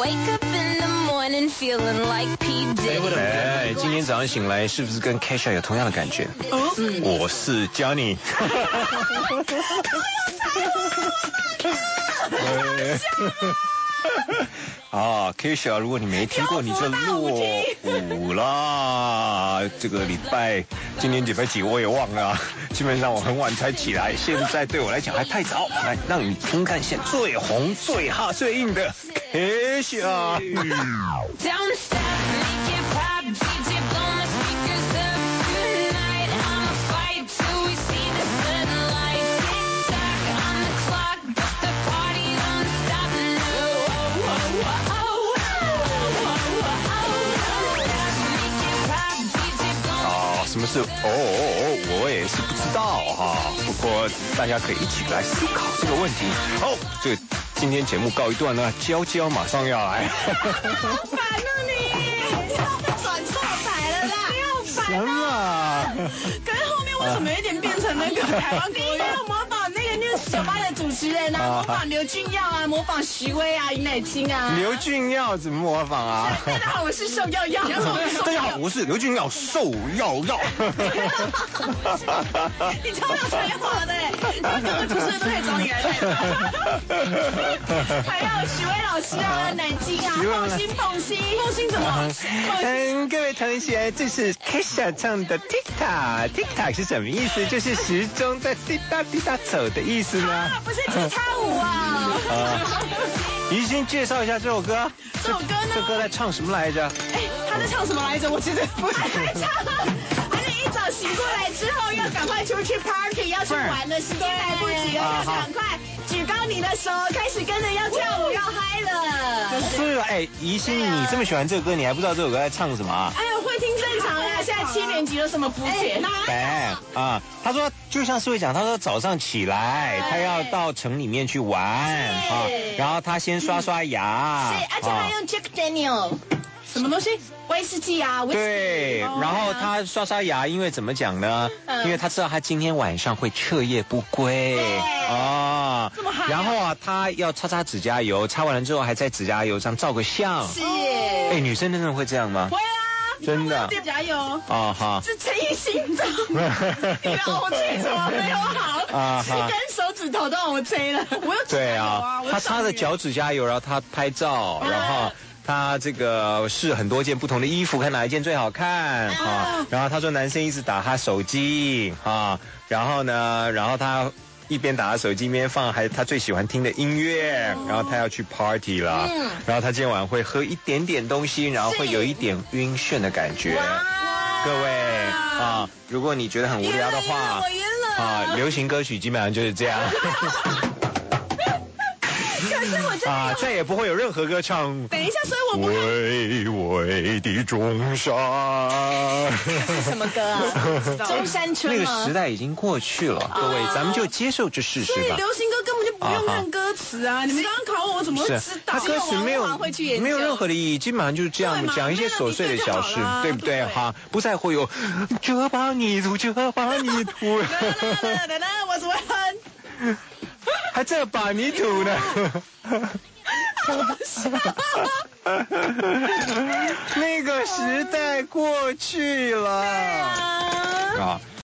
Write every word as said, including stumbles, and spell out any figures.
哎，今天早上醒来是不是跟 Kesha 有同样的感觉？嗯，我是 Johnny。啊 ，Kesha， 如果你没听过，你就落伍啦。这个礼拜，今天礼拜几我也忘了，基本上我很晚才起来，现在对我来讲还太早。来，让你听看现在最红、最哈、最硬的 Kesha。什么是哦哦哦？我也是不知道哈，不过大家可以一起来思考这个问题。好，这个今天节目告一段呢，娇娇马上要来。 好烦啊你！转错台了啦！你好烦啊！可是后面为什么有点变成那个台湾国语？要模仿那个那个酒吧的主持人啊，模仿刘俊耀啊，模仿徐薇啊，尹乃菁啊。 刘俊耀怎么模仿啊？ 大家好，我是瘦耀耀。 大家好，我是刘俊耀，瘦耀耀。 你超有才华的哎！那各个主持人都可以找你来代班。还有许巍老师啊，乃菁啊，凤心凤心凤心怎么？ 嗯，各位同学，这是 Kesha 唱的 TikTok，TikTok 是什么意思？就是时钟在滴答滴答走的意思呢？ 啊，不是踢踏舞啊！ 宜兴介绍一下这首歌。 这首歌呢？ 这歌在唱什么来着？ 哎，他在唱什么来着？我记得不太唱。他是一早醒过来之后，要赶快出去 party， 要去玩的时间来不及了，赶快举高你的手，开始跟着要跳舞，要嗨了。 是啊，哎，宜兴，你这么喜欢这个歌，你还不知道这首歌在唱什么啊？ 哎呀，会听正常啊，现在七年级有什么肤浅？ 哎啊，他说就像是会讲，他说早上起来，他要到城里面去玩啊，然后他先刷刷牙， 是，而且他用 Jack Daniel。什么东西？威士忌啊，威士忌。 对，然后他刷刷牙，因为怎么讲呢？嗯、因为他知道他今天晚上会彻夜不归啊。 这么好。 然后啊，他要擦擦指甲油，擦完了之后还在指甲油上照个相。 是。哎， 女生真的会这样吗？ 会啊， 真的。 指甲油。 啊哈。 是陈奕迅的。你的 O J 怎么没有好？啊哈。连手指头都 O J 了。我有指甲油啊。 他擦着脚指甲油，然后他拍照，然后。他这个试很多件不同的衣服，看哪一件最好看啊。然后他说男生一直打他手机啊，然后呢，然后他一边打他手机一边放还他最喜欢听的音乐，然后他要去 party 了，然后他今天晚上会喝一点点东西，然后会有一点晕眩的感觉。各位啊，如果你觉得很无聊的话啊，流行歌曲基本上就是这样。 可是我真的啊，再也不会有任何歌唱。 等一下，所以我不会。 巍巍的中山。 这是什么歌啊？中山春吗？ 那个时代已经过去了，各位，咱们就接受这事实吧。 所以流行歌根本就不用看歌词啊！你们刚刚考我，我怎么会知道？ 他歌词没有没有任何的意义，基本上就是这样讲一些琐碎的小事，对不对？哈，不再会有这把泥土，这把泥土。 我只会哼。 还这把泥土呢？那个时代过去了啊！